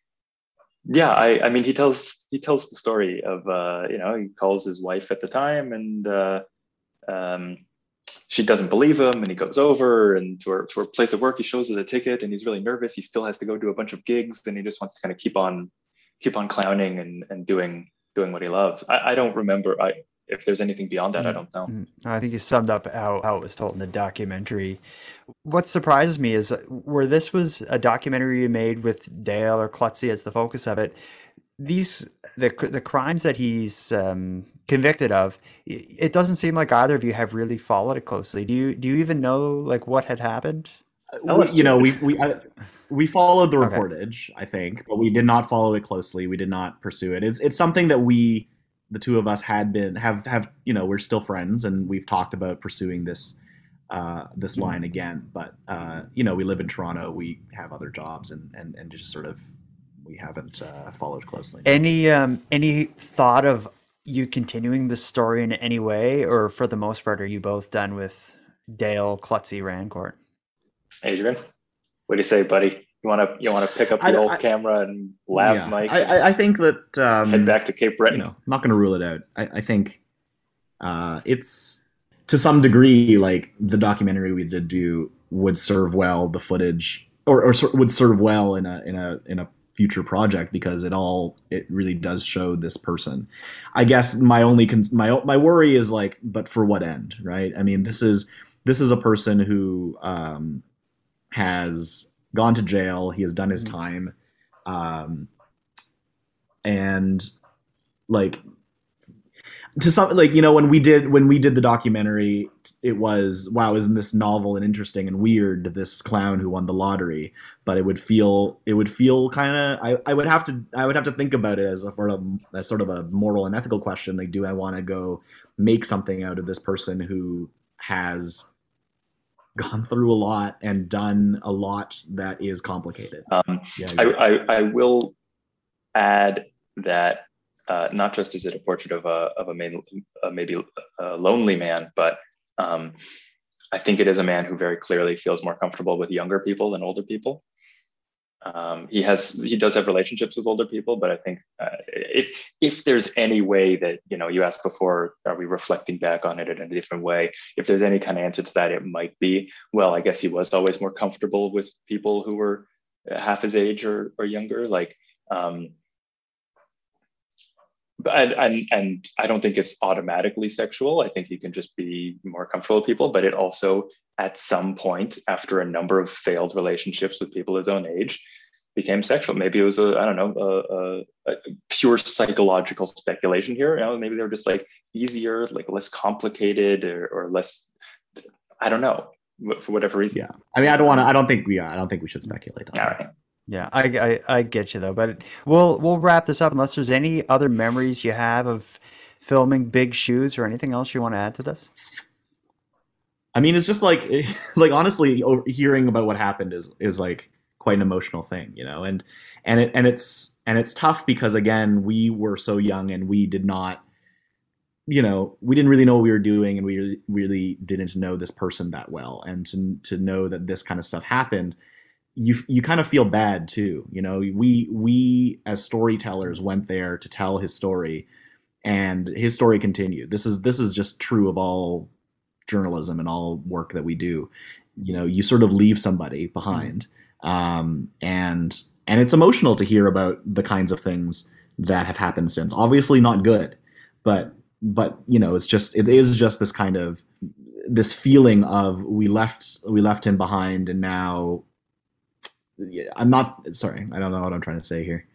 yeah, I, I mean, he tells he tells the story of, uh, you know, he calls his wife at the time, and uh, um, she doesn't believe him, and he goes over and to her to her place of work. He shows her the ticket, and he's really nervous. He still has to go do a bunch of gigs, and he just wants to kind of keep on keep on clowning and and doing doing what he loves. I, I don't remember. I if there's anything beyond that, I don't know. I think you summed up how, how it was told in the documentary. What surprises me is where this was a documentary you made with Dale or Klutzy as the focus of it. These the the crimes that he's um, convicted of, it doesn't seem like either of you have really followed it closely. Do you do you even know like what had happened? We, you know, we we I, we followed the Okay. reportage, I think, but we did not follow it closely. We did not pursue it. It's it's something that we, the two of us, had been have have you know we're still friends, and we've talked about pursuing this uh, this line again. But uh, you know, we live in Toronto. We have other jobs, and and and just sort of we haven't uh, followed closely. Any um any thought of you continuing the story in any way, or for the most part, are you both done with Dale, Klutzy, Rancourt? Adrian, what do you say, buddy? You want to you want to pick up the I- old I- camera and laugh, Yeah. Mike? I, I I think that um, head back to Cape Breton. you know, not going to rule it out. I, I think uh, it's to some degree like the documentary we did do would serve well the footage, or, or ser- would serve well in a in a in a future project, because it all it really does show this person. I guess my only con- my my worry is like, but for what end, right? I mean, this is this is a person who um, has gone to jail. He has done his time. Um, and like to some, like, you know, when we did, when we did the documentary, it was, wow, isn't this novel and interesting and weird, this clown who won the lottery? But it would feel, it would feel kind of, I, I would have to, I would have to think about it as a sort of, as sort of a moral and ethical question. Like, do I want to go make something out of this person who has gone through a lot and done a lot that is complicated? Um, Yeah, I, yeah. I, I will add that uh, not just is it a portrait of a of a, maybe, a maybe a lonely man, but um, I think it is a man who very clearly feels more comfortable with younger people than older people. Um, he has he does have relationships with older people, but I think uh, if if there's any way that, you know, you asked before, are we reflecting back on it in a different way? If there's any kind of answer to that, it might be, well, I guess he was always more comfortable with people who were half his age or or younger. Like, um, but and, and and I don't think it's automatically sexual. I think he can just be more comfortable with people, but it also, at some point, after a number of failed relationships with people his own age, became sexual. Maybe it was a, I don't know, a, a, a pure psychological speculation here. You know, maybe they were just like easier, like less complicated, or, or less, I don't know, for whatever reason. Yeah. I mean, I don't want to, I don't think we, I don't think we should speculate on All that. right. Yeah, I, I I get you though, but we'll we'll wrap this up unless there's any other memories you have of filming Big Shoes or anything else you want to add to this. I mean, it's just like, like honestly, o- hearing about what happened is is like quite an emotional thing, you know, and and it and it's and it's tough because, again, we were so young and we did not, you know, we didn't really know what we were doing, and we really, really didn't know this person that well, and to to know that this kind of stuff happened, you you kind of feel bad too, you know. We we as storytellers went there to tell his story, and his story continued. This is this is just true of all journalism and all work that we do. You know, you sort of leave somebody behind, um, and and it's emotional to hear about the kinds of things that have happened since. Obviously not good, but but you know, it's just it is just this kind of this feeling of we left we left him behind, and now. Yeah, I'm not sorry. I don't know what I'm trying to say here.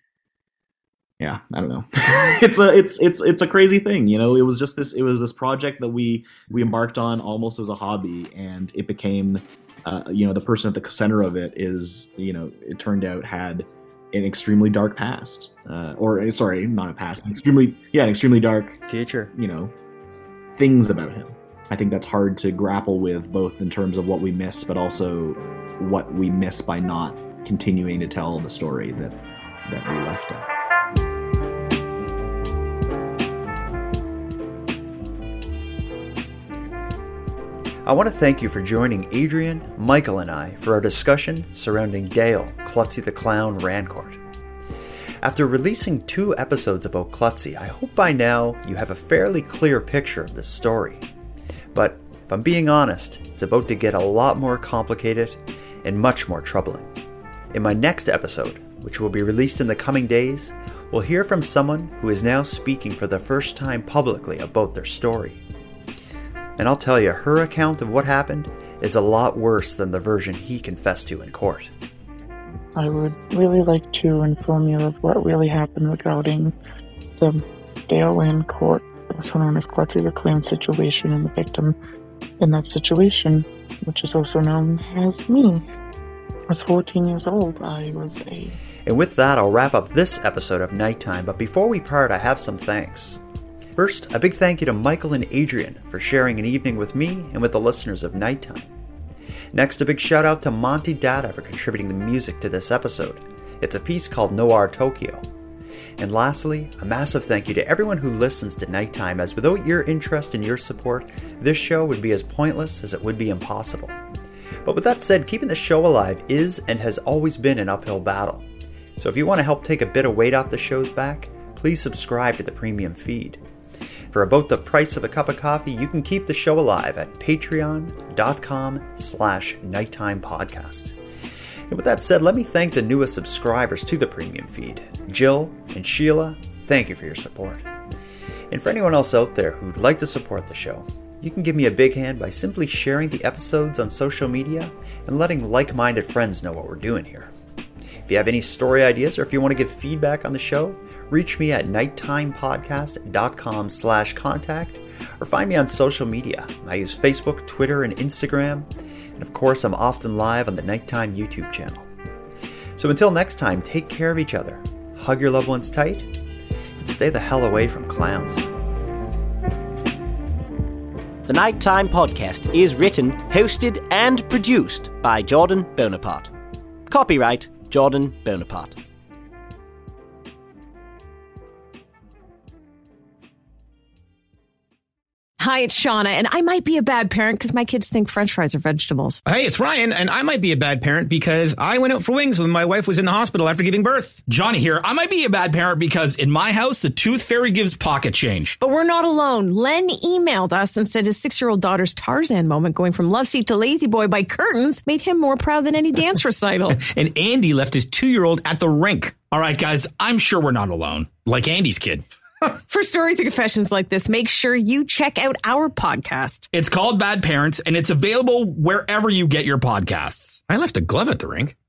Yeah, I don't know. it's a it's it's it's a crazy thing, you know. It was just this it was this project that we we embarked on almost as a hobby, and it became uh, you know, the person at the center of it is, you know, it turned out had an extremely dark past, uh, or sorry, not a past, an extremely yeah, an extremely dark Future. you know, things about him. I think that's hard to grapple with, both in terms of what we miss, but also what we miss by not continuing to tell the story that that we left it. I want to thank you for joining Adrian, Michael, and I for our discussion surrounding Dale, Klutzy the Clown Rancourt. After releasing two episodes about Klutzy, I hope by now you have a fairly clear picture of this story. But if I'm being honest, it's about to get a lot more complicated and much more troubling. In my next episode, which will be released in the coming days, we'll hear from someone who is now speaking for the first time publicly about their story. And I'll tell you, her account of what happened is a lot worse than the version he confessed to in court. I would really like to inform you of what really happened regarding the Dale Land Court, also known as Klutzy the Clown situation, and the victim in that situation, which is also known as me. I was fourteen years old. I was a... And with that, I'll wrap up this episode of Nighttime, but before we part, I have some thanks. First, a big thank you to Michael and Adrian for sharing an evening with me and with the listeners of Nighttime. Next, a big shout out to Monty Data for contributing the music to this episode. It's a piece called Noir Tokyo. And lastly, a massive thank you to everyone who listens to Nighttime, as without your interest and your support, this show would be as pointless as it would be impossible. But with that said, keeping the show alive is and has always been an uphill battle. So if you want to help take a bit of weight off the show's back, please subscribe to the premium feed. For about the price of a cup of coffee, you can keep the show alive at patreon.com slash nighttime podcast. And with that said, let me thank the newest subscribers to the premium feed. Jill and Sheila, thank you for your support. And for anyone else out there who'd like to support the show, you can give me a big hand by simply sharing the episodes on social media and letting like-minded friends know what we're doing here. If you have any story ideas or if you want to give feedback on the show, reach me at nighttimepodcast.com slash contact or find me on social media. I use Facebook, Twitter, and Instagram. And of course, I'm often live on the Nighttime YouTube channel. So until next time, take care of each other, hug your loved ones tight, and stay the hell away from clowns. The Nighttime Podcast is written, hosted, and produced by Jordan Bonaparte. Copyright Jordan Bonaparte. Hi, it's Shauna, and I might be a bad parent because my kids think French fries are vegetables. Hey, it's Ryan, and I might be a bad parent because I went out for wings when my wife was in the hospital after giving birth. Johnny here. I might be a bad parent because in my house, the tooth fairy gives pocket change. But we're not alone. Len emailed us and said his six-year-old daughter's Tarzan moment going from love seat to lazy boy by curtains made him more proud than any dance recital. And Andy left his two-year-old at the rink. All right, guys, I'm sure we're not alone. Like Andy's kid. For stories and confessions like this, make sure you check out our podcast. It's called Bad Parents, and it's available wherever you get your podcasts. I left a glove at the rink.